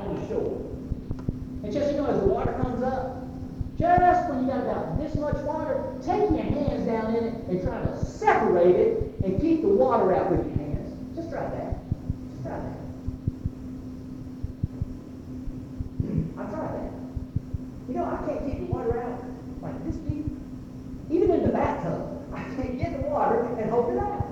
on the shore. And just, as the water comes up, just when you got about this much water, take your hands down in it and try to separate it and keep the water out with your hands. Just try that. Just try that. I tried that. I can't keep the water out like this deep. Even in the bathtub, I can't get the water and hold it out.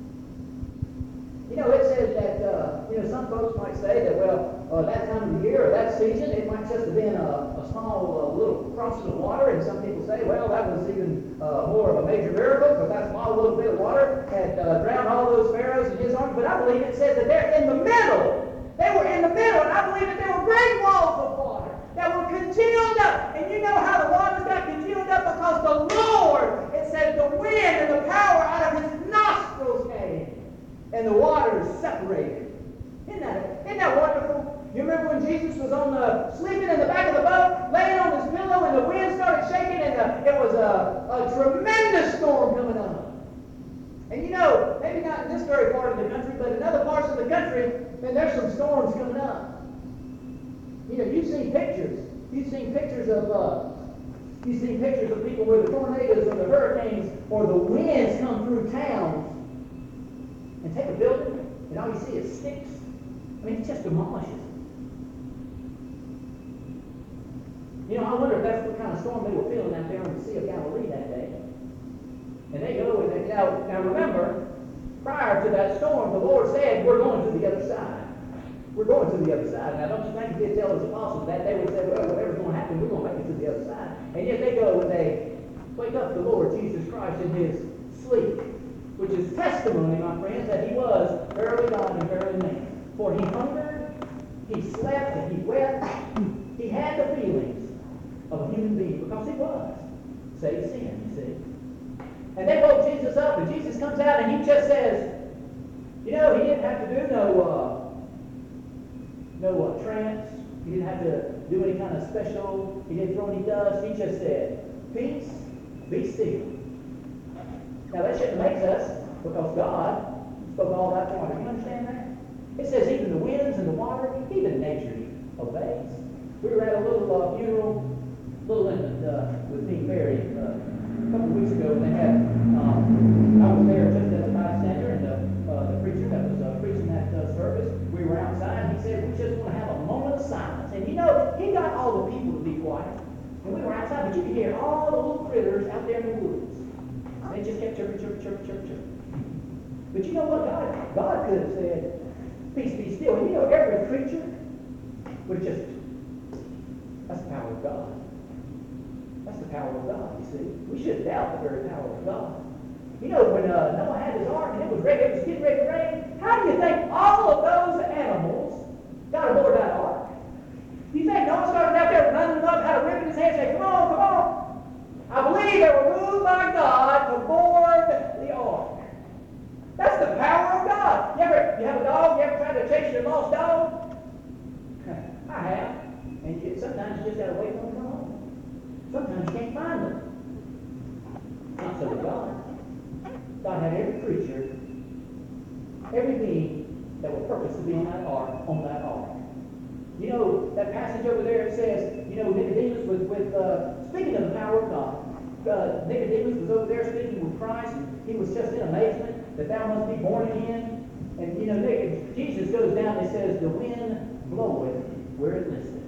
It says that, some folks might say that, that time of the year or that season, it might just have been a small little crossing of water, and some people say, that was even more of a major miracle, because that small little bit of water had drowned all those pharaohs and his army. But I believe it says that they're in the middle. They were in the middle, and I believe that there were great walls of water that were congealed up. And you know how the waters got congealed up? Because the Lord, it says, the wind and the power out of his nostrils came, and the waters separated. Isn't that wonderful? You remember when Jesus was sleeping in the back of the boat, laying on his pillow, and the wind started shaking, and it was a tremendous storm coming up. And maybe not in this very part of the country, but in other parts of the country, man, there's some storms coming up. You've seen pictures. You've seen pictures of people where the tornadoes or the hurricanes or the winds come through towns and take a building, and all you see is sticks. It just demolishes it. I wonder if that's what kind of storm they were feeling out there on the Sea of Galilee that day. And they go, and now remember, prior to that storm, the Lord said, we're going to the other side. We're going to the other side. Now, don't you think if they tell his apostles that, they would say, whatever's going to happen, we're going to make it to the other side. And yet they go and they wake up the Lord Jesus Christ in his sleep, which is testimony, my friends, that he was verily God and verily man. For he hungered, he slept, and he wept. He had the feelings of a human being because he was. Save sin, you see. And they woke Jesus up, and Jesus comes out, and he just says, he didn't have to do no trance. He didn't have to do any kind of special. He didn't throw any dust. He just said, peace, be still. Now that shouldn't make us, because God spoke all that water. Do you understand that? It says even the winds and the water, even nature obeys. We were at a little funeral, little infant was being buried a couple of weeks ago. And they had, I was there just as a bystander, and the preacher that was preaching that service, we were outside. He said, we just want to have a moment of silence. And he got all the people to be quiet. And we were outside, but you could hear all the little critters out there in the woods. And they just kept chirping, chirping, chirping, chirping, chirping. But you know what? God could have said, peace, be still. And every creature would just, that's the power of God. That's the power of God, you see. We shouldn't doubt the very power of God. When Noah had his ark and it was getting ready to rain, how do you think all of those animals got aboard that ark? Do you think Noah started out there running up, had a whip in his hand, saying, come on, come on? I believe they were moved by God to board the ark. That's the power of God. You have a dog? You ever tried to chase your lost dog? I have. And sometimes you just got to wait for them to come home. Sometimes you can't find them. Not so with God. God had every creature, every being that was purposed to be on that ark. That passage over there, it says, Nicodemus was speaking of the power of God. Nicodemus was over there speaking with Christ, and he was just in amazement that thou must be born again. And Jesus goes down and says, the wind bloweth where it listeth.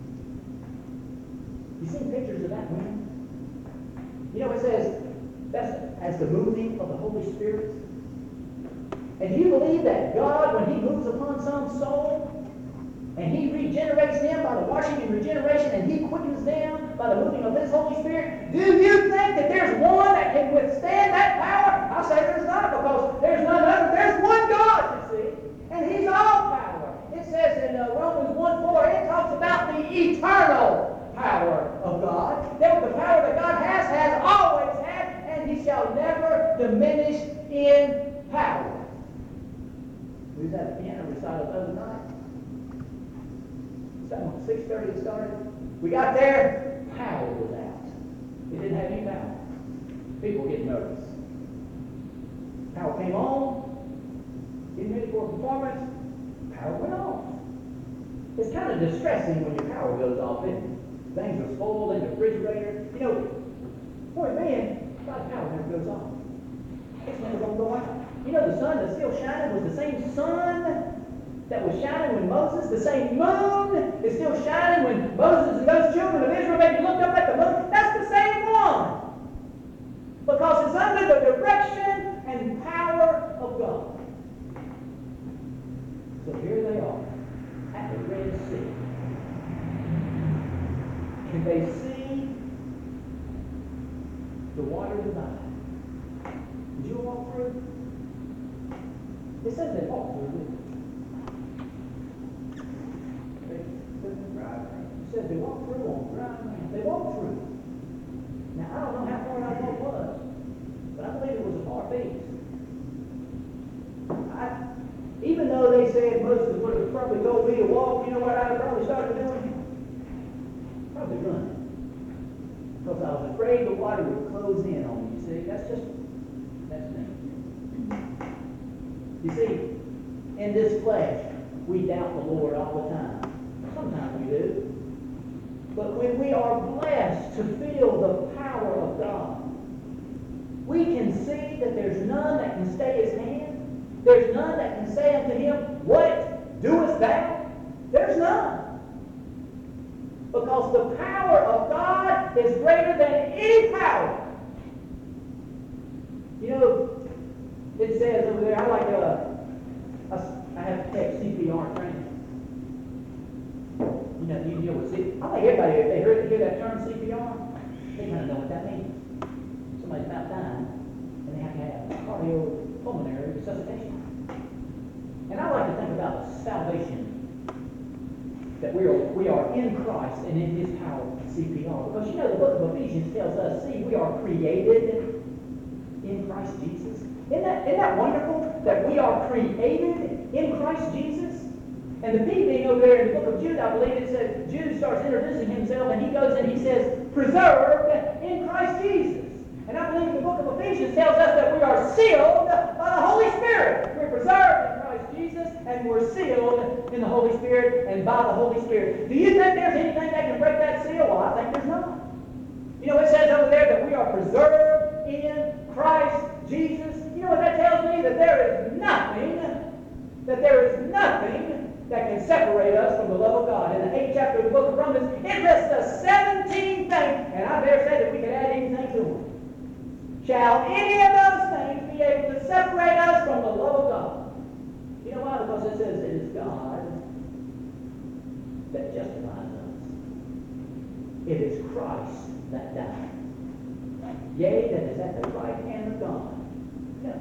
You seen pictures of that wind? It says that's as the moving of the Holy Spirit. And do you believe that God, when he moves upon some soul, and he regenerates them by the washing and regeneration, and he quickens them by the moving of his Holy Spirit, do you think that there's one that can withstand that power? I say there's not, because there's none other. There's one God, you see, and he's all power. It says in Romans 1:4, it talks about the eternal power of God. That the power that God has always had, and he shall never diminish in power. We was at a piano recital the other night. 6:30 it started. We got there, power was out. It didn't have any power. People were getting nervous. Power came on, getting ready for a performance, power went off. It's kind of distressing when your power goes off, isn't it? Things are spoiled in the refrigerator. You know, point being, God's power never goes off. It's never going to go out. You know, the sun that's still shining was the same sun that was shining when Moses, the same moon is still shining when Moses and those children of Israel maybe looked up at the moon. That's the same one. Because it's under the direction and power of God. So here they are at the Red Sea. Can they see the water divide? Did you walk through? It says they walked through, didn't it? It says they walked through on dry land. They walked through. Now, I don't know how far that walk was, but I believe it was a far piece. Even though they said Moses would have probably told me to walk, you know what I would probably started doing? Probably running. Because I was afraid the water would close in on me. You see, that's me. You see, in this flesh, we doubt the Lord all the time. Sometimes we do. But when we are blessed to feel the power of God, we can see that there's none that can stay his hand. There's none that can say unto him, what doest thou? There's none. Because the power of God is greater than any power. You know, it says over there, I have to take CPR training. You know what CPR, I think everybody, if they hear that term CPR, they kind of know what that means. Somebody's about dying, and they have to have cardiopulmonary resuscitation. And I like to think about the salvation that we are in Christ and in his power, CPR. Because you know the book of Ephesians tells us, see, we are created in Christ Jesus. Isn't that wonderful that we are created in Christ Jesus? And the P being over there in the book of Jude, I believe it says, Jude starts introducing himself and he goes and he says, preserved in Christ Jesus. And I believe the book of Ephesians tells us that we are sealed by the Holy Spirit. We're preserved in Christ Jesus and we're sealed in the Holy Spirit and by the Holy Spirit. Do you think there's anything that can break that seal? Well, I think there's not. You know, it says over there that we are preserved in Christ Jesus. You know what that tells me? That there is nothing that can separate us from the love of God. In the 8th chapter of the book of Romans, it lists us 17 things, and I dare say that we could add anything to them. Shall any of those things be able to separate us from the love of God? You know why? Because it says it is God that justifies us. It is Christ that died. Yea, that is at the right hand of God. Yeah.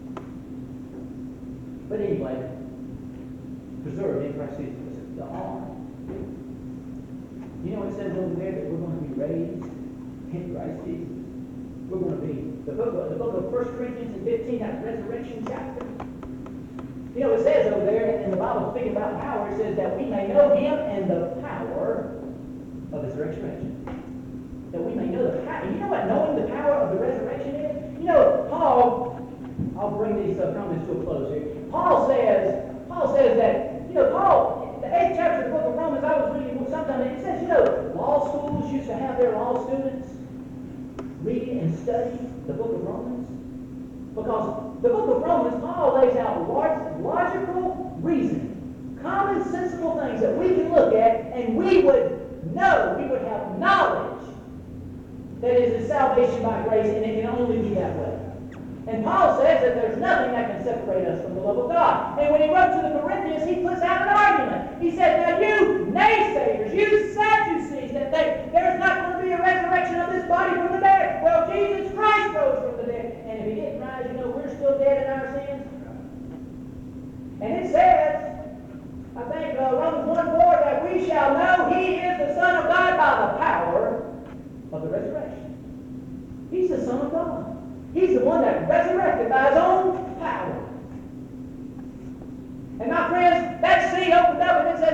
But anyway, preserved in Christ Jesus. The arm. You know it says over there that we're going to be raised in Christ Jesus. We're going to be the book of 1 Corinthians 15, that resurrection chapter. You know it says over there in the Bible, speaking about power, it says that we may know him and the power of his resurrection. That we may know the power. You know what knowing the power of the resurrection is? You know, Paul, I'll bring these comments to a close here. Paul says that, you know, Paul, the 8th chapter of the book of Romans, I was reading sometime, and it says, you know, law schools used to have their law students read and study the book of Romans. Because the book of Romans, Paul lays out logical reasoning, commonsensical things that we can look at, and we would know, we would have knowledge that it is salvation by grace, and it can only be that way. And Paul says that there's nothing that can separate us from the love of God. And when he wrote to the Corinthians, he puts out an argument. He said, now you naysayers, you Sadducees, that there's not going to be a resurrection of this body from the dead. Well, Jesus Christ rose from the dead. And if he didn't rise, you know, we're still dead in our sins. And it says, I think Romans 1:4, that we shall know he is the Son of God by the power of the resurrection. He's the Son of God. He's the one that resurrected by his own power. And my friends, that sea opened up and it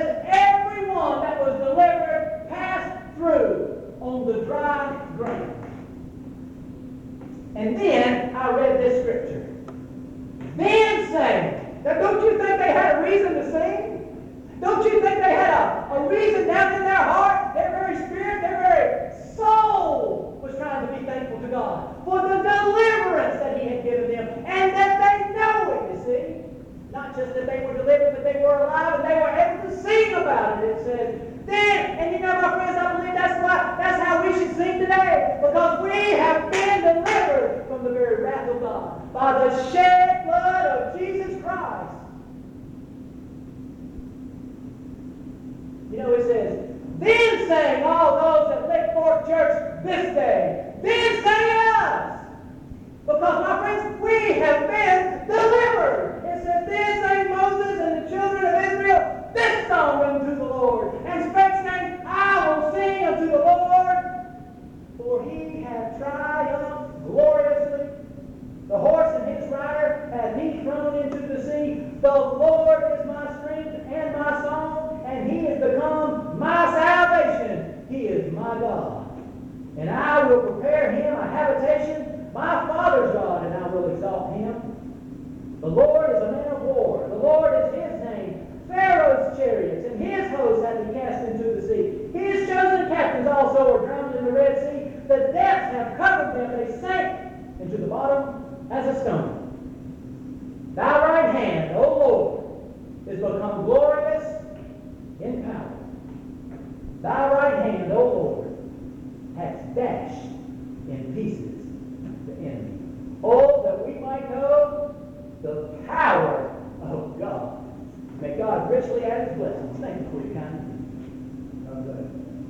says, then, and you know, my friends, I believe that's how we should sing today, because we have been delivered from the very wrath of God by the shed blood of Jesus Christ. You know, it says, then sang all those that led forth church this day. Then sang us. Because, my friends, we have been delivered. It says, then sang Moses and the children of Israel this song unto the Lord. And spake, saying, I will sing unto the Lord, for he hath triumphed gloriously. The horse and his rider hath he thrown into the sea. The Lord is my strength and my song, and he is become my salvation. He is my God. And I will prepare him a habitation, my father's God, and I will exalt him. The Lord is a man of war. The Lord is his name. Pharaoh's chariots and his hosts hath he cast into the sea. His chosen captains also are drowned in the Red Sea. The depths have covered them. They sank into the bottom as a stone. Thy right hand, O Lord, is become glorious in power. Thy right hand, O Lord, hath dashed in pieces the enemy. Oh, that we might know the power of God. May God richly add his blessings. Thank you for your kindness. God bless.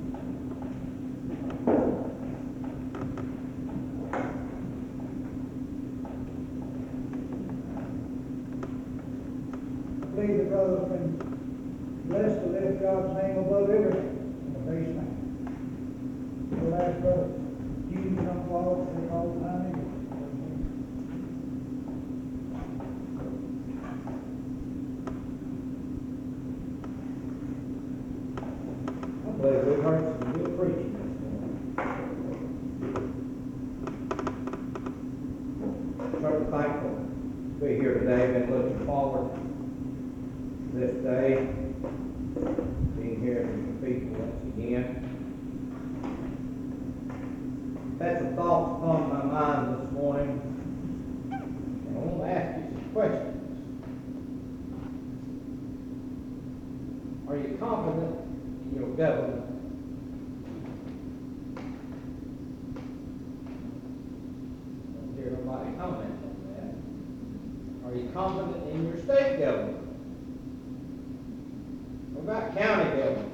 I believe the brother has been blessed to lift God's name above everything in the face name. We'll ask Brother Hugh to come forward and take all the time. I believe we've heard some good preaching this morning. Certainly thankful to be here today. Been looking forward to this day, being here with the people once again. Had some thoughts upon my mind this morning, and I want to ask you some questions. Are you confident in your government? Don't hear nobody comment on that. Are you confident in your state government? What about county government?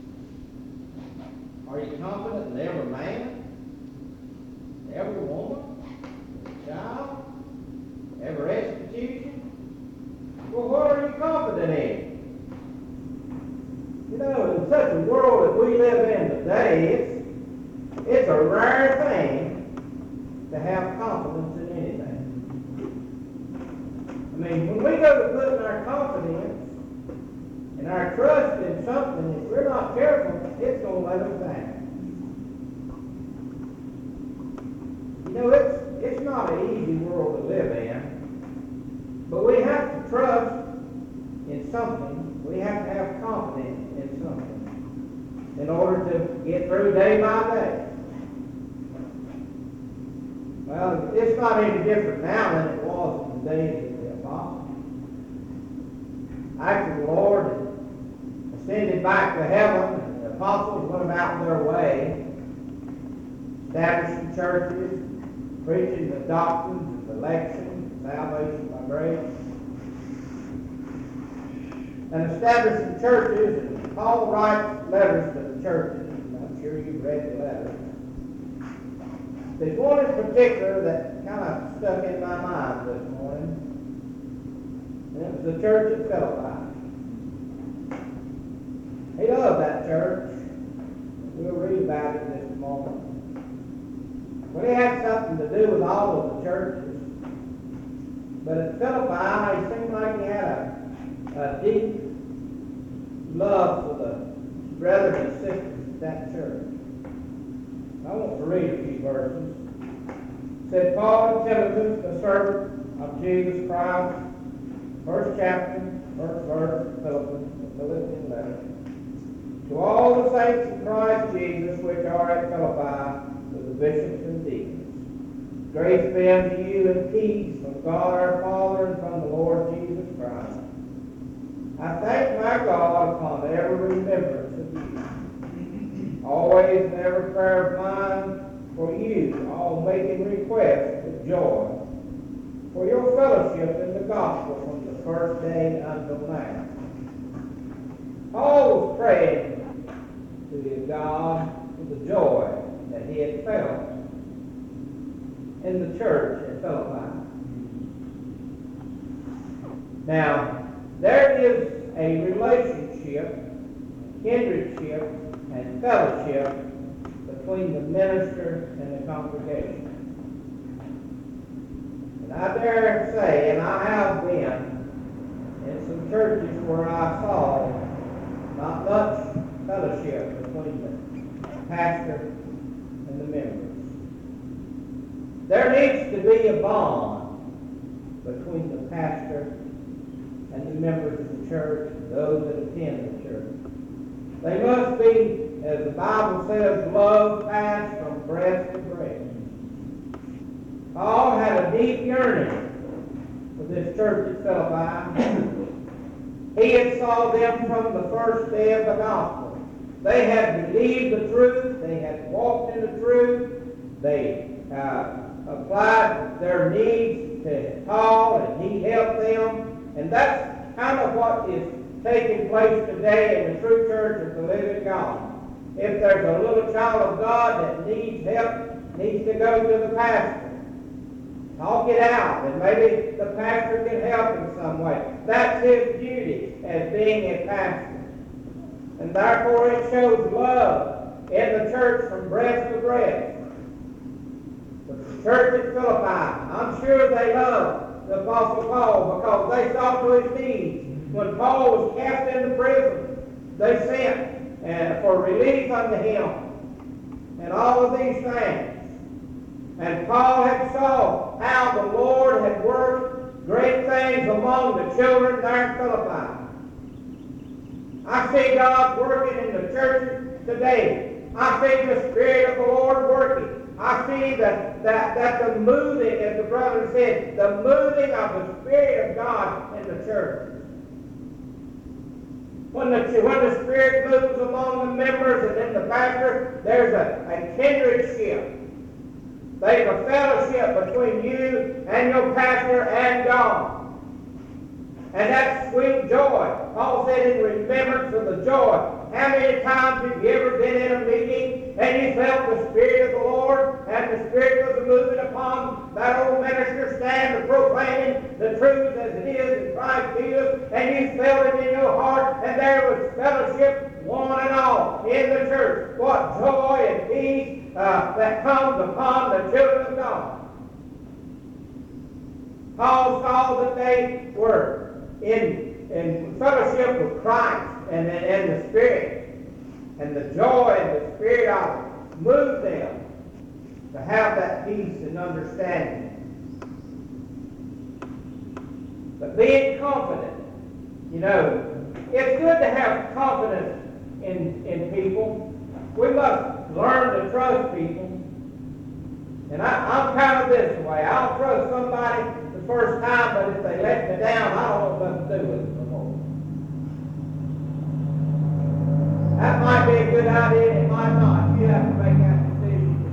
Are you confident in every man, every woman, every child, every institution? Well, what are you confident in? You know, in such a world that we live in today, it's a rare thing to have confidence in anything. I mean, when we go to put our confidence and our trust in something, if we're not careful, it's going to let us down. You know, it's not an easy world to live in, but we have to trust in something. We have to have confidence in something in order to get through day by day. Well, it's not any different now than it was in the days of the apostles. After the Lord ascended back to heaven, the apostles went about their way, establishing churches, preaching the doctrines of election, salvation by grace, and establishing churches. And Paul writes letters to the churches, and I'm sure you've read the letters. There's one in particular that kind of stuck in my mind this morning, and it was the church at Philippi. He loved that church. We'll read about it in just a moment. But it had something to do with all of the churches. But at Philippi, it seemed like he had a deep love for the brothers and sisters of that church. I want to read a few verses. It said, Paul and Timothy, the servant of Jesus Christ, first chapter, first verse, the Philippian letter. To all the saints in Christ Jesus which are at Philippi, with the bishops and deacons, grace be unto you and peace from God our Father and from the Lord Jesus Christ. I thank my God upon every remembrance of always in every prayer of mine for you, all making requests with joy, for your fellowship in the gospel from the first day until now. Paul was praying to his God for the joy that he had felt in the church at Philippi. Now, there is a relationship, kindredship, and fellowship between the minister and the congregation. And I dare say, and I have been in some churches where I saw not much fellowship between the pastor and the members. There needs to be a bond between the pastor and the members of the church, those that attend the church. They must be, as the Bible says, love passed from breast to breast. Paul had a deep yearning for this church at Philippi. He had saw them from the first day of the gospel. They had believed the truth. They had walked in the truth. They applied their needs to Paul, and he helped them. And that's kind of what is taking place today in the true church of the living God. If there's a little child of God that needs help, needs to go to the pastor. Talk it out, and maybe the pastor can help in some way. That's his duty as being a pastor. And therefore it shows love in the church from breast to breast. But the church at Philippi, I'm sure they loved the Apostle Paul because they saw to his needs. When Paul was cast into prison, they sent for relief unto him and all of these things. And Paul had saw how the Lord had worked great things among the children there in Philippi. I see God working in the churches today. I see the Spirit of the Lord working. I see that the moving, as the brother said, the moving of the Spirit of God in the church. When the Spirit moves among the members and in the pastor, there's a kindredship. There's a fellowship between you and your pastor and God. And that's sweet joy. Paul said in remembrance of the joy. How many times have you ever been in a meeting and you felt the Spirit of the Lord and the Spirit was moving upon that old minister stand proclaiming the truth as it is in Christ Jesus, and you felt it in your heart, and there was fellowship one and all in the church. What joy and peace that comes upon the children of God. Paul saw that they were in fellowship with Christ and the Spirit, and the joy and the Spirit of it moved them to have that peace and understanding. But being confident, it's good to have confidence in people. We must learn to trust people. And I'm kind of this way. I'll trust somebody the first time, but if they let me down, I don't know what to do with it no more. That might be a good idea, and it might not. You have to make that decision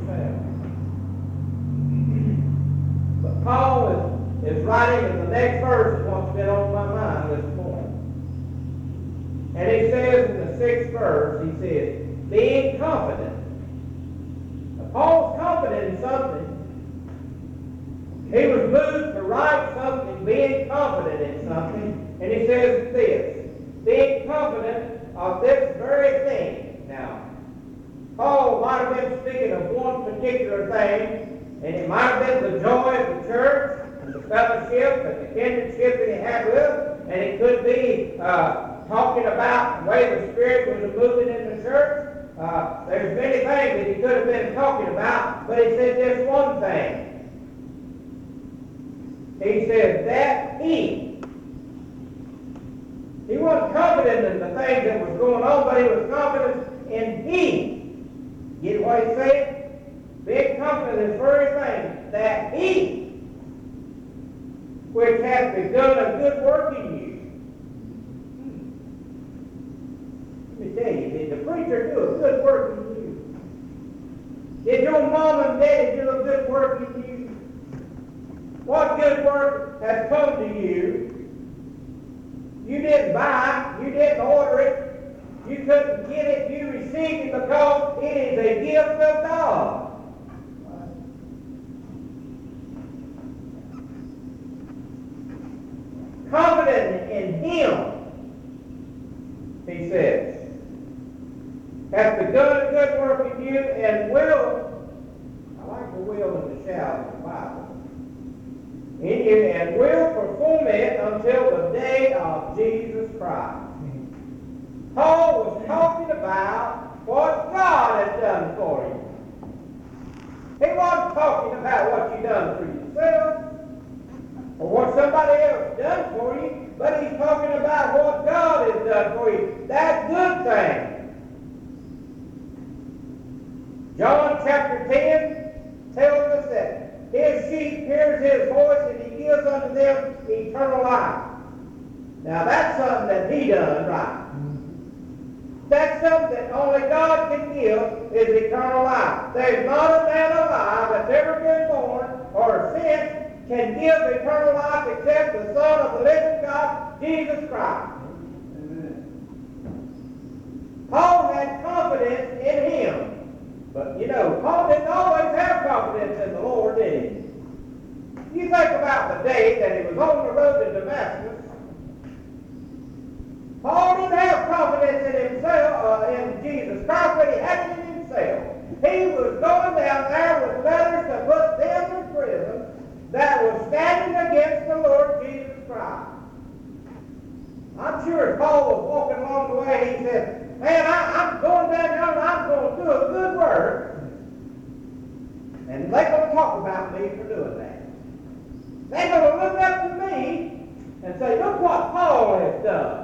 yourself. But Paul is writing in the next verse, is what's been on my mind this morning. And he says in the 6th verse, he says, being confident. Now, Paul's confident in something. He was moved to write something, being confident in something. And he says this, being confident of this very thing. Now, Paul might have been speaking of one particular thing, and it might have been the joy of the church, and the fellowship, and the kinship that he had with, and it could be talking about the way the Spirit was moving in the church. There's many things that he could have been talking about, but he said this one thing. He said that he wasn't confident in the things that was going on, but he was confident in he. Get what he said? Being confident in this very thing, that he, which hath begun a good work in you. Let me tell you, did the preacher do a good work in you? Did your mom and daddy do a good work in you? What good work has come to you? You didn't buy it. You didn't order it. You couldn't get it. You received it because it is a gift of God. Confident in Him, he says, hath begun a good work in you and will, I like the will and the shall in the Bible, in you, and will perform it until the day of Jesus Christ. Paul was talking about what God has done for you. He wasn't talking about what you done for yourself or what somebody else done for you, but he's talking about what God has done for you. That good thing. John chapter 10 tells us that his sheep hears his voice and he gives unto them eternal life. Now that's something that he done right. That's something that only God can give is eternal life. There's not a man alive that's ever been born or since can give eternal life except the Son of the living God, Jesus Christ. Amen. Paul had confidence in Him. But, you know, Paul didn't always have confidence in the Lord, did he? You think about the day that he was on the road to Damascus. Paul didn't have confidence in himself, in Jesus Christ, but he had it in himself. He was going down there with letters to put them in prison that was standing against the Lord Jesus Christ. I'm sure as Paul was walking along the way, he said, man, I'm going down there and I'm going to do a good work. And they're going to talk about me for doing that. They're going to look up to me and say, look what Paul has done.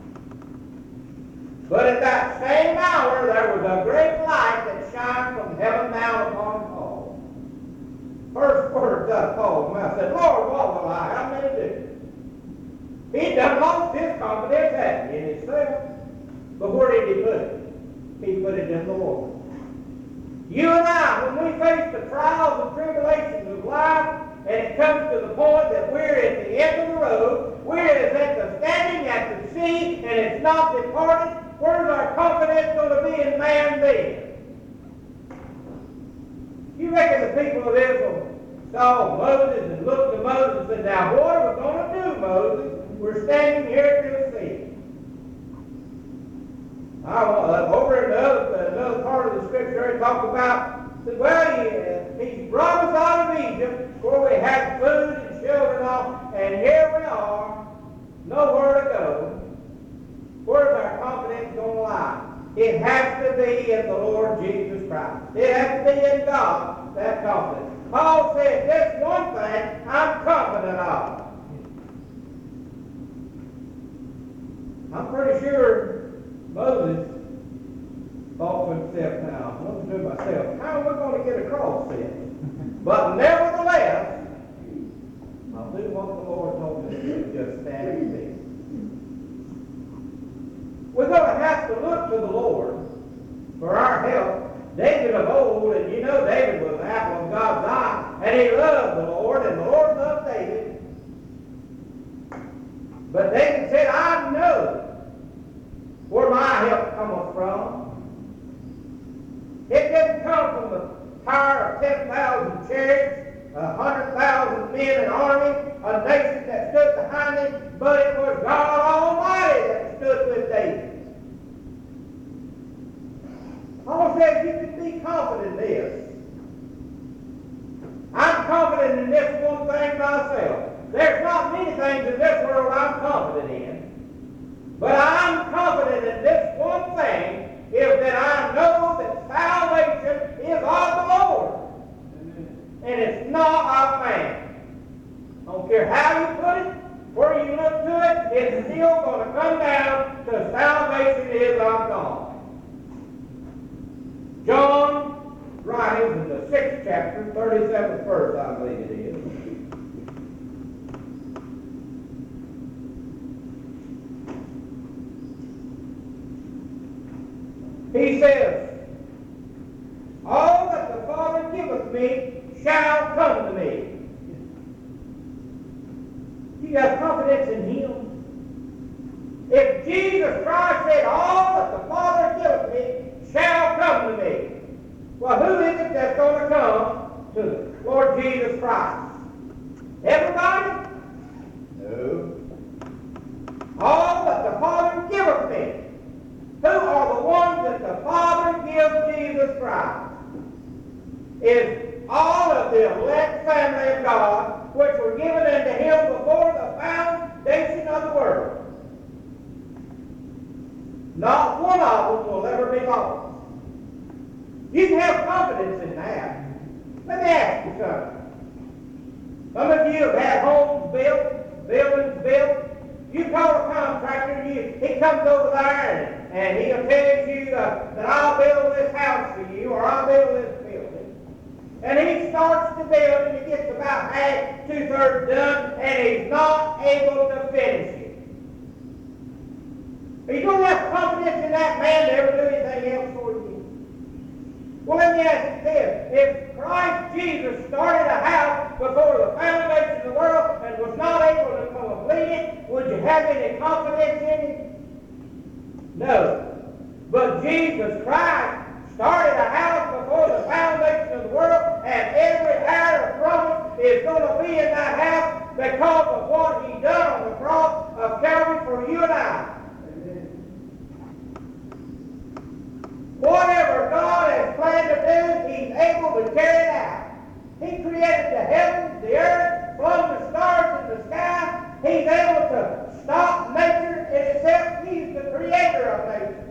But at that same hour, there was a great light that shined from heaven down upon Paul. First words out of Paul's mouth said, Lord, what will I have me to do? He done lost his confidence, hadn't he, in himself. But where did he put it? He put it in the Lord. You and I, when we face the trials and tribulations of life, and it comes to the point that we're at the end of the road, we're at the standing at the sea, and it's not departed, where's our confidence going to be in man then? You reckon the people of Israel saw Moses and looked to Moses and said, now what are we going to do, Moses? We're standing here at the sea. Over in another part of the scripture, it talks about, well, He's brought us out of Egypt where we had food and shelter and all, and here we are, nowhere to go. Where's our confidence going to lie? It has to be in the Lord Jesus Christ. It has to be in God, that confidence. Paul said, this one thing I'm confident of. I'm pretty sure Moses thought to himself, now, I'm going to do myself, how are we going to get across this? But nevertheless, I'll do what the Lord told me to do, just stand and see. We're going to have to look to the Lord for our help. David of old, and you know David was the apple of God's eye, and he loved the Lord, and the Lord loved David. But David said, I know where my help cometh from. It didn't come from the power of 10,000 chariots, 100,000 men in an army, a nation that stood behind him, but it was God Almighty that stood with David. Paul says you can be confident in this. I'm confident in this one thing myself. There's not many things in this world I'm confident in. But I'm confident in this one thing, is that I know that salvation is of the Lord. Amen. And it's not of man. I don't care how you put it, where you look to it, it's still going to come down to salvation is of God. John writes in the 6th chapter, 37th verse, I believe it is. He says, all that the Father me shall come to me. You have confidence in Him. If Jesus Christ said, all that the Father giveth me shall come to me, well, who is it that's going to come to the Lord Jesus Christ? Everybody? No. All that the Father giveth me. Who are the ones that the Father gives Jesus Christ? Is all of the elect family of God, which were given unto Him before the foundation of the world. Not one of them will ever be lost. You can have confidence in that. Let me ask you something. Some of you have had homes built, buildings built. You call a contractor, he comes over there and he'll tell you that I'll build this house for you, or I'll build this building. And he starts to build and he gets about half, 2/3 done, and he's not able to finish it. Are you going to have confidence in that man to ever do anything else for you? Well, let me ask you this. If Christ Jesus started a house before the foundation of the world and was not able to complete it, would you have any confidence in it? No. But Jesus Christ started a house before the foundation of the world, and every hair of promise is going to be in that house because of what He done on the cross of Calvary for you and I. Whatever God has planned to do, He's able to carry it out. He created the heavens, the earth, flung the stars in the sky. He's able to stop nature in itself. He's the creator of nature.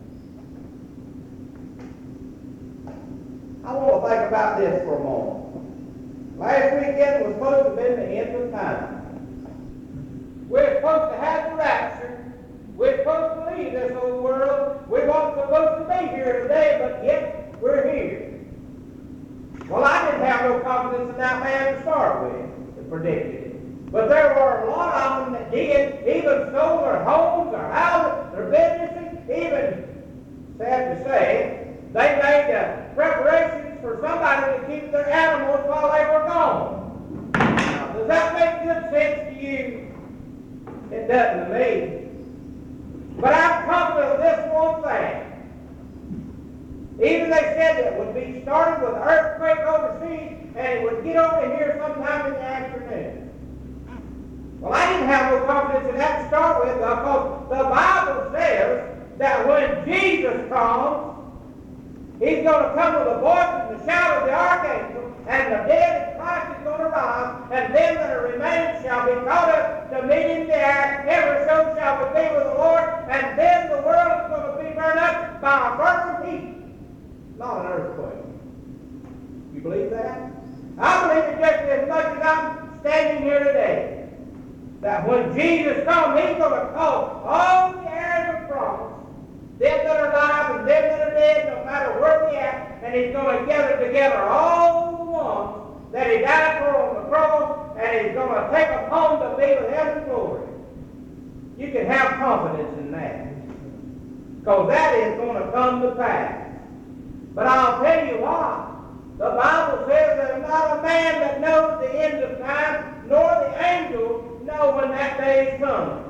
I want to think about this for a moment. Last weekend was supposed to have been the end of time. We're supposed to have the rapture. We're supposed to leave this old world. We weren't supposed to be here today, but yet we're here. Well, I didn't have no confidence in that man to start with, that predicted it. But there were a lot of them that did, even stole their homes, their houses, their businesses, even, sad to say, they made preparations for somebody to keep their animals while they were gone. Now, does that make good sense to you? It doesn't to me. But I'm confident of this one thing. Even they said it would be started with an earthquake overseas, and it would get over here sometime in the afternoon. Well, I didn't have no confidence in that to start with, because the Bible says that when Jesus comes, He's going to come with a voice and the shout of the archangel, and the dead in Christ is going to rise, and them that are remaining shall be caught up to meet Him in the air. Every soul shall be with the Lord, and then the world is going to be burned up by a fervent heat, not an earthquake. You believe that? I believe it just as much as I'm standing here today. That when Jesus comes, He's going to call all the heirs of promise, them that are alive and them that are dead, no matter where they at, and He's going to gather together all the ones that He died for on the cross, and He's going to take them home to be with Him in glory. You can have confidence in that, because that is going to come to pass. But I'll tell you what, the Bible says there's not a man that knows the end of time, nor the angels know when that day is coming.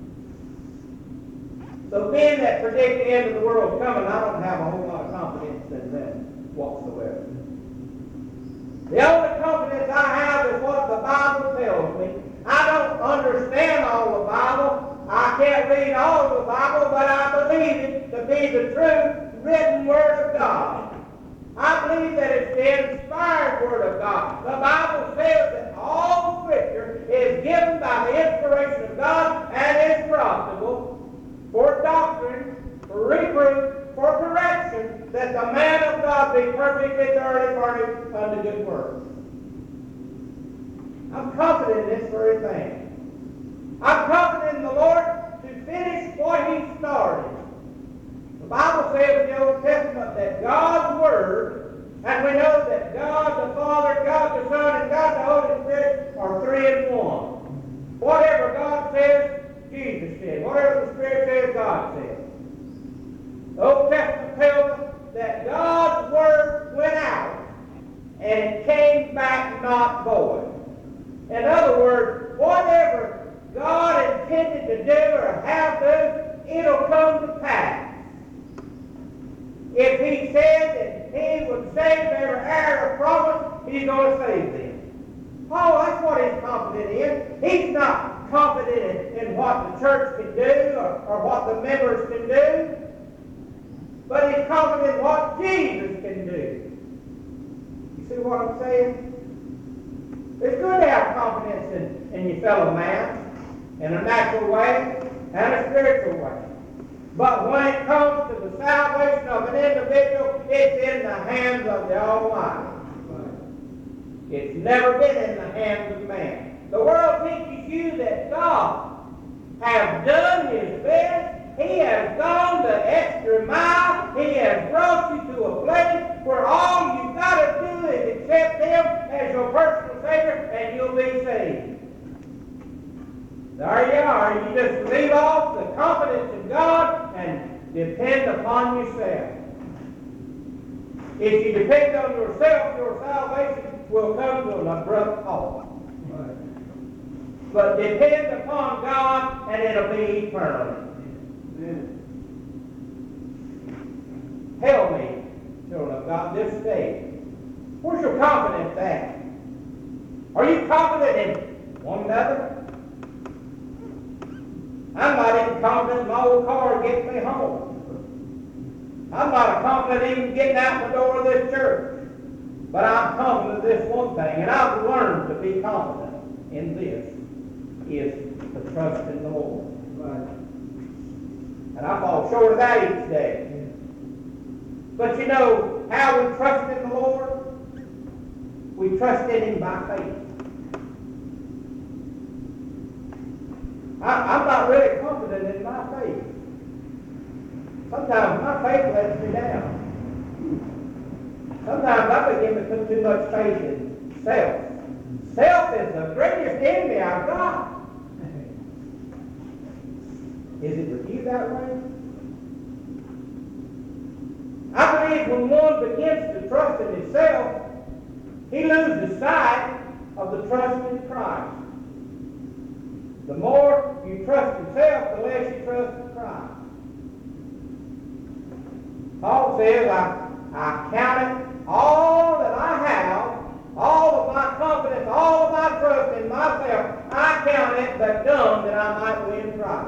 So being that predict the end of the world coming, I don't have a whole lot of confidence in them whatsoever. The only confidence I have is what the Bible tells me. I don't understand all the Bible. I can't read all the Bible, but I believe it to be the true written Word of God. I believe that it's the inspired Word of God. The Bible says that all Scripture is given by the inspiration of God and is profitable for doctrine, for reproof, for correction, that the man of God be perfectly thoroughly furnished unto good works. I'm confident in this very thing. I'm confident in the Lord to finish what He started. The Bible says in the Old Testament that God's Word, and we know that God the Father, God the Son, and God the Holy Spirit are three in one. Whatever God says, Jesus said. Whatever the Spirit says, God says. The Old Testament tells us that God's Word went out, and it void. In other words, whatever God intended to do or have to, it'll come to pass. If He said that He would save every heir of promise, He's going to save them. Oh, that's what He's confident in. He's not confident in what the church can do or what the members can do, but He's confident in what Jesus can do. You see what I'm saying? It's good to have confidence in your fellow man in a natural way and a spiritual way. But when it comes to the salvation of an individual, it's in the hands of the Almighty. It's never been in the hands of man. The world teaches you that God has done His best. He has gone the extra mile. He has brought you to a place where all you've got to do is accept Him as your personal Savior and you'll be saved. There you are. You just leave off the confidence in God and depend upon yourself. If you depend on yourself, your salvation will come to an abrupt halt. But depend upon God and it'll be eternal. Tell me, children of God, this day, where's your confidence at? Are you confident in one another? I'm not even confident my old car getting me home. I'm not confident even getting out the door of this church. But I'm confident of this one thing, and I've learned to be confident in this, is to trust in the Lord. Right. And I fall short of that each day. But you know how we trust in the Lord? We trust in Him by faith. I'm not really confident in my faith. Sometimes my faith lets me down. Sometimes I begin to put too much faith in self. Self is the greatest enemy I've got. Is it with you that way? I believe when one begins to trust in himself, he loses sight of the trust in Christ. The more you trust yourself, the less you trust in Christ. Paul says, I count it all that I have, all of my confidence, all of my trust in myself, I count it but dung that I might win Christ.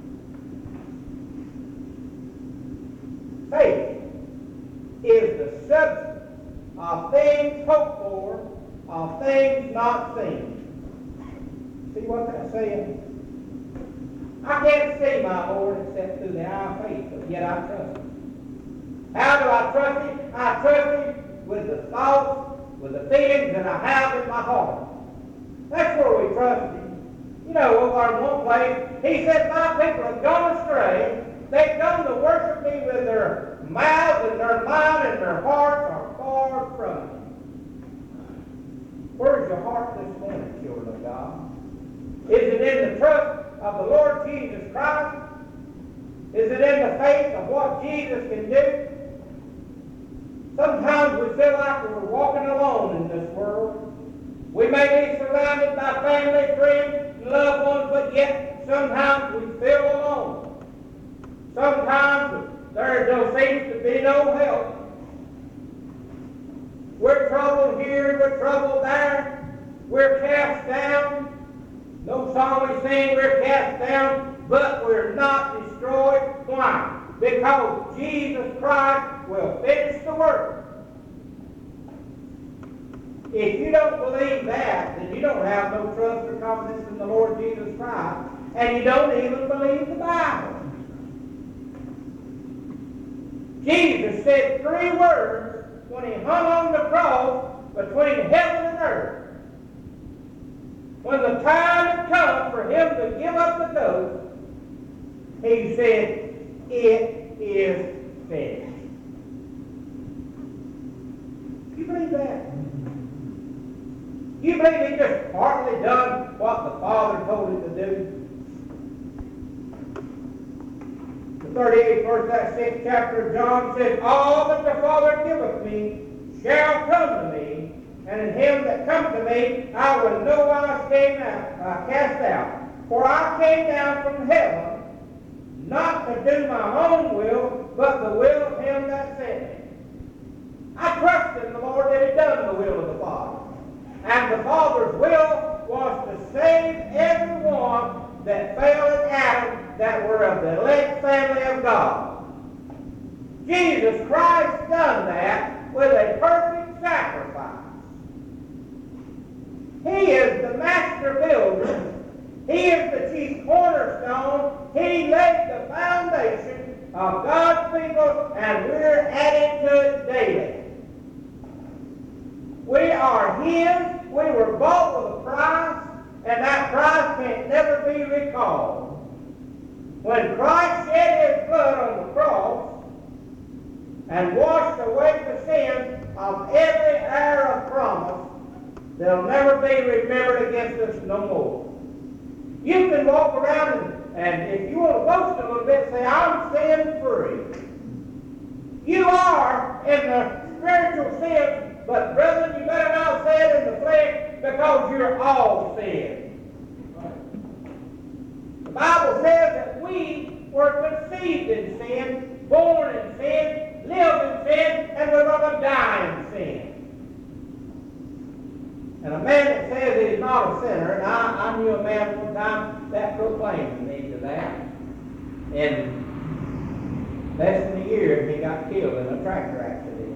Faith is the substance of things hoped for, of things not seen. See what that's saying? I can't see my Lord except through the eye of faith, but yet I trust Him. How do I trust Him? I trust Him with the thoughts, with the feelings that I have in my heart. That's where we trust Him. You know, over in one place, He said, my people have gone astray. They come to worship Me with their mouths and their mind and their hearts are far from Me. Where's your heart this morning, children of God? Is it in the trust of the Lord Jesus Christ? Is it in the faith of what Jesus can do? Sometimes we feel like we're walking alone in this world. We may be surrounded by family, friends, loved ones, but yet sometimes we feel alone. Sometimes there seems to be no help. We're troubled here, we're troubled there, we're cast down. No song we sing, we're cast down, but we're not destroyed. Why? Because Jesus Christ will finish the work. If you don't believe that, then you don't have no trust or confidence in the Lord Jesus Christ, and you don't even believe the Bible. Jesus said 3 words when He hung on the cross between heaven and earth. When the time had come for Him to give up the ghost, He said, it is finished. You believe that? You believe He just partly done what the Father told Him to do? The 38th verse, that 6th chapter of John says, all that the Father giveth Me shall come to Me, and in him that come to me I will no wise cast out. For I came down from heaven, not to do my own will, but the will of him that sent me. I trust in the Lord that he done the will of the Father. And the Father's will was to save everyone that fell in Adam, that were of the elect family of God. Jesus Christ done that with a perfect sacrifice. He is the master builder. He is the chief cornerstone. He laid the foundation of God's people, and we're adding to it daily. We are his. We were bought with a price, and that price can never be recalled. When Christ shed his blood on the cross and washed away the sins of every heir of promise, they'll never be remembered against us no more. You can walk around and if you want to boast a little bit, say, I'm sin free. You are in the spiritual sin, but brethren, you better not say it in the flesh, because you're all sin. The Bible says that we were conceived in sin, born in sin, live in sin, and we're going to die in sin. And a man that says he's not a sinner, and I knew a man one time that proclaimed me to that. In less than a year, he got killed in a tractor accident.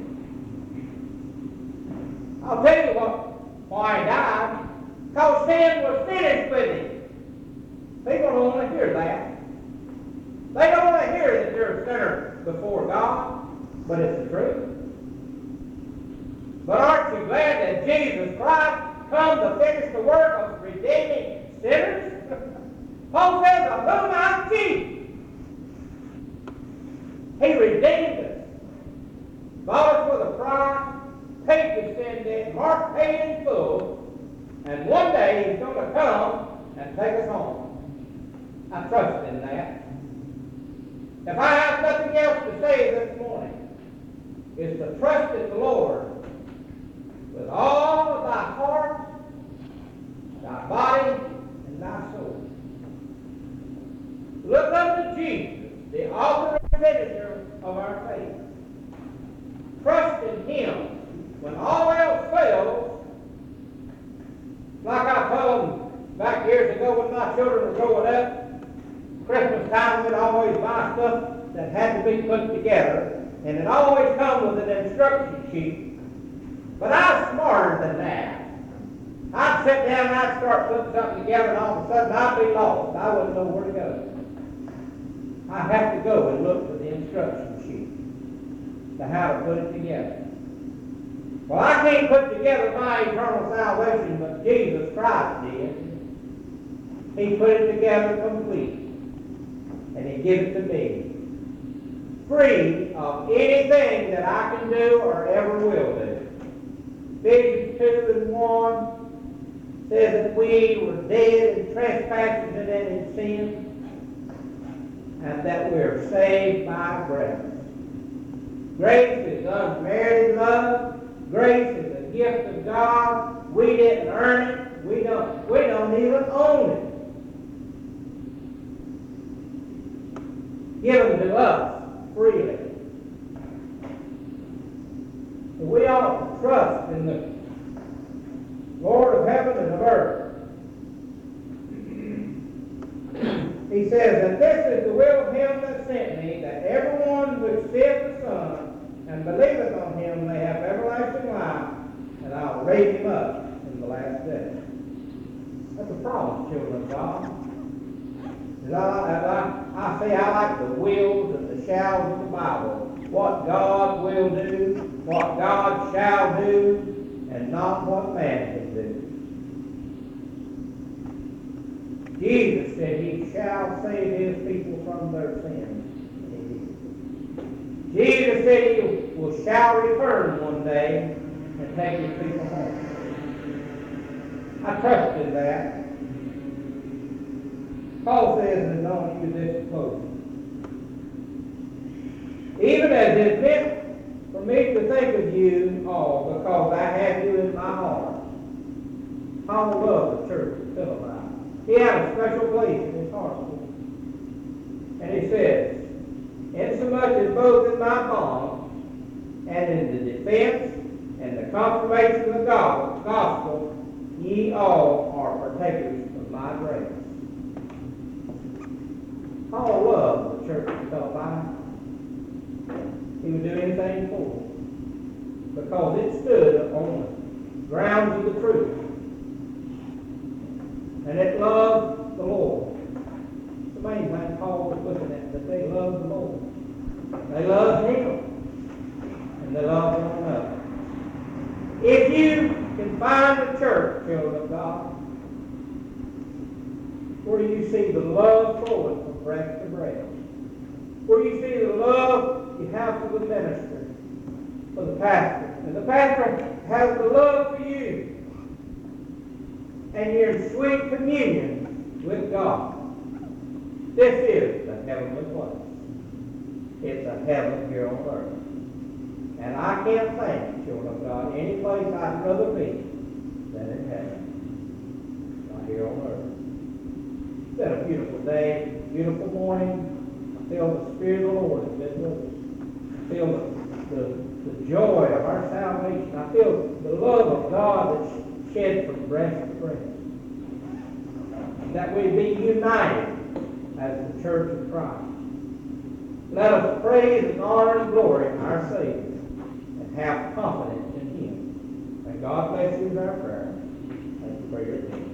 I'll tell you why he died. Because sin was finished with him. People don't want to hear that. They don't want to hear that you're a sinner before God, but it's the truth. But aren't you glad that Jesus Christ come to finish the work of redeeming sinners? Paul says, of whom I'm chief. He redeemed us, bought us with a price, paid the sin debt, marked paid in full, and one day he's going to come and take us home. I trust in that. If I have nothing else to say this morning, it's to trust in the Lord with all of thy heart, thy body, and thy soul. Look unto Jesus, the author and finisher of our faith. Trust in him when all else fails. Like I told them back years ago when my children were growing up, Christmas time we'd always buy stuff that had to be put together, and it always come with an instruction sheet. But I was smarter than that. I'd sit down and I'd start putting something together, and all of a sudden I'd be lost. I wouldn't know where to go. I'd have to go and look for the instruction sheet to how to put it together. Well, I can't put together my eternal salvation, but Jesus Christ did. He put it together complete, and he gave it to me, free of anything that I can do or ever will do. Ephesians 2:1 says that we were dead in trespasses and in sin, and that we are saved by grace. Grace is unmerited love. Grace is a gift of God. We didn't earn it. We don't even own it. Given to us freely. We ought to trust in the Lord of heaven and of earth. He says, and this is the will of him that sent me, that everyone which seeth the Son and believeth on him may have everlasting life, and I'll raise him up in the last day. That's a promise, children of God. I say I like the wills and the shalls of the Bible. What God will do, what God shall do, and not what man can do. Jesus said he shall save his people from their sins. Jesus said he shall return one day and take his people home. I trust in that. Paul says, and don't use this close. Even as it is meant for me to think of you all because I have you in my heart. Paul loved the church at Philippi. He had a special place in his heart for them. And he says, insomuch as both in my bond and in the defense and the confirmation of the gospel, ye all are partakers of my grace. Paul loved the church at Philippi. He would do anything for it because it stood on the grounds of the truth. And it loved the Lord. It's amazing Paul was looking at that they loved the Lord. They loved Him. And they loved one another. If you can find a church, children of God, where you see the love flowing from breast to breast, where you see the love you have for the minister, for the pastor, and the pastor has the love for you, and you're in sweet communion with God. This is the heavenly place. It's a heaven here on earth. And I can't think, children of God, any place I'd rather be than in heaven. Not here on earth. It's been a beautiful day, beautiful morning. I feel the Spirit of the Lord has been with us. I feel the joy of our salvation. I feel the love of God that's shed from breast to breast. That we be united as the church of Christ. Let us praise and honor and glory our Savior and have confidence in Him. May God bless you with our prayer. Thank you for your attention.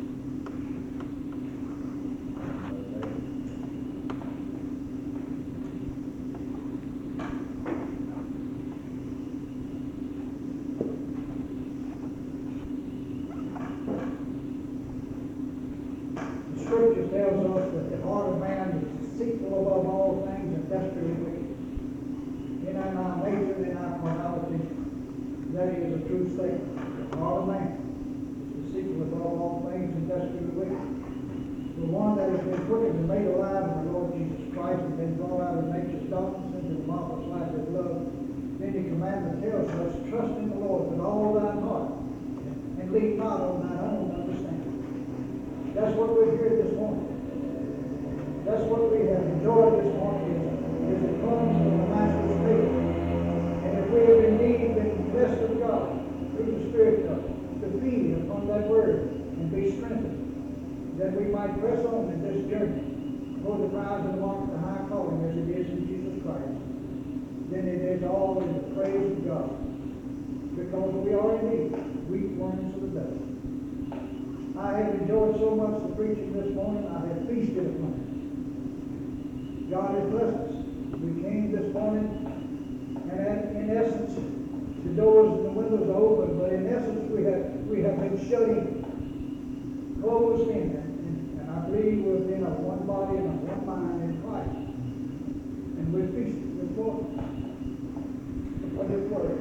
Scripture tells us that the heart of man is deceitful above all things and desperately wicked. In our nature, in our carnality, that is a true statement. The heart of man is deceitful above all things and desperately wicked. The one that has been quickened and made alive in the Lord Jesus Christ and been brought out of nature's darkness into the marvelous light of love. Then the commandment tells us, trust in the Lord with all thine heart and lean not on thine own understanding. That's what we're here this morning. That's what we have enjoyed this morning is it comes from the Master's table. And if we have indeed been blessed of God through the Spirit to feed upon that word and be strengthened, that we might press on in this journey toward the prize of the mark of the high calling as it is in Jesus Christ, then it is all in the praise of God. Because we are indeed weak worms of the devil. I have enjoyed so much the preaching this morning. I have feasted upon it. God has blessed us. We came this morning, and in essence, the doors and the windows are open, but in essence, we have been shutting, closed in, and I believe we've been of one body and of one mind in Christ. And we're feasted with Lord. What His word.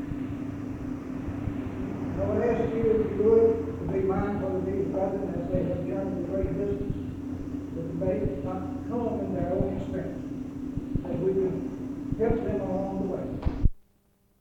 I would ask you, if you would, to be mindful of these brethren as they have journeyed a great distance, that they not come in their own